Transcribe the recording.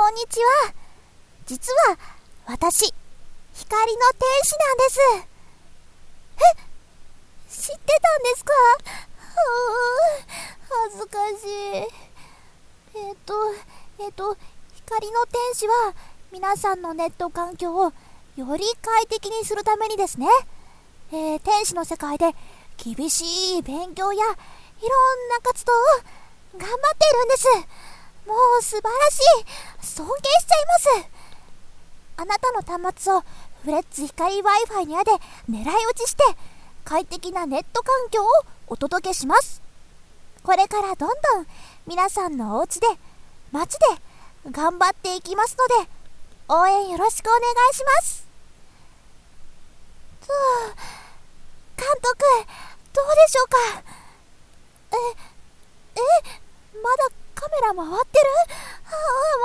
こんにちは。実は私、光の天使なんです。知ってたんですか？恥ずかしい。光の天使は皆さんのネット環境をより快適にするためにですね、天使の世界で厳しい勉強やいろんな活動を頑張っているんです。もう素晴らしい。尊敬しちゃいます。あなたの端末をフレッツ光 Wi-Fi にあで狙い撃ちして快適なネット環境をお届けします。これからどんどん皆さんのお家で街で頑張っていきますので応援よろしくお願いします。監督、どうでしょうか？まだカメラ回ってる？